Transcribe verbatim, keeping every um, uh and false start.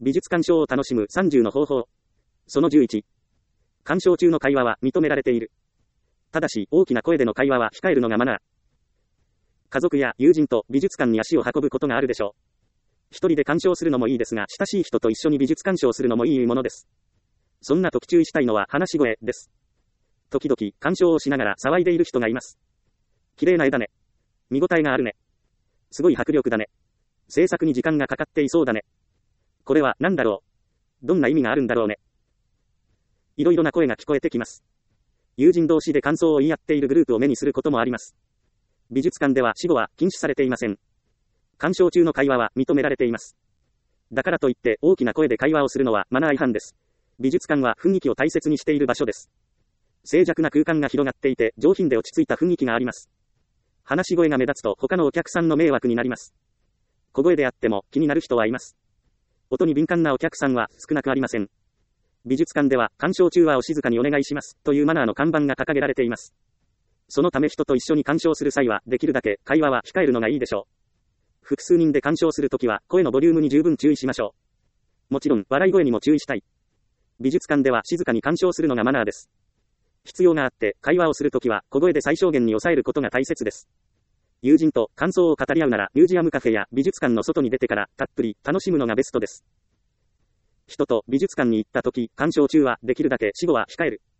美術鑑賞を楽しむさんじゅうの方法。そのじゅういち。鑑賞中の会話は認められている。ただし、大きな声での会話は控えるのがマナー。家族や友人と美術館に足を運ぶことがあるでしょう。一人で鑑賞するのもいいですが、親しい人と一緒に美術鑑賞するのもいいものです。そんな時注意したいのは話し声です。時々、鑑賞をしながら騒いでいる人がいます。綺麗な絵だね。見応えがあるね。すごい迫力だね。制作に時間がかかっていそうだね。これは何だろう。どんな意味があるんだろうね。いろいろな声が聞こえてきます。友人同士で感想を言い合っているグループを目にすることもあります。美術館では死語は禁止されていません。鑑賞中の会話は認められています。だからといって大きな声で会話をするのはマナー違反です。美術館は雰囲気を大切にしている場所です。静寂な空間が広がっていて上品で落ち着いた雰囲気があります。話し声が目立つと他のお客さんの迷惑になります。小声であっても気になる人はいます。音に敏感なお客さんは少なくありません。美術館では鑑賞中はお静かにお願いしますというマナーの看板が掲げられています。そのため人と一緒に鑑賞する際はできるだけ会話は控えるのがいいでしょう。複数人で鑑賞するときは声のボリュームに十分注意しましょう。もちろん笑い声にも注意したい。美術館では静かに鑑賞するのがマナーです。必要があって会話をするときは小声で最小限に抑えることが大切です。友人と感想を語り合うならミュージアムカフェや美術館の外に出てからたっぷり楽しむのがベストです。人と美術館に行ったとき、鑑賞中はできるだけ死語は控える。